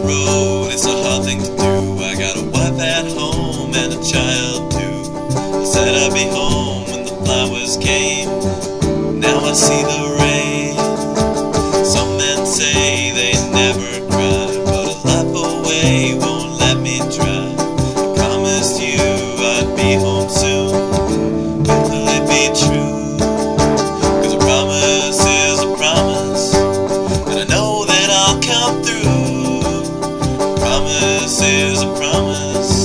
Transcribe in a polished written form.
road, it's a hard thing to do. I got a wife at home and a child too. I said I'd be home when the flowers came. Now I see the rain. Some men say they never cry, but a life away won't let me try. I promised you I'd be home soon. Will it be true? 'Cause a promise is a promise, and I know that I'll come through. A promise is a promise.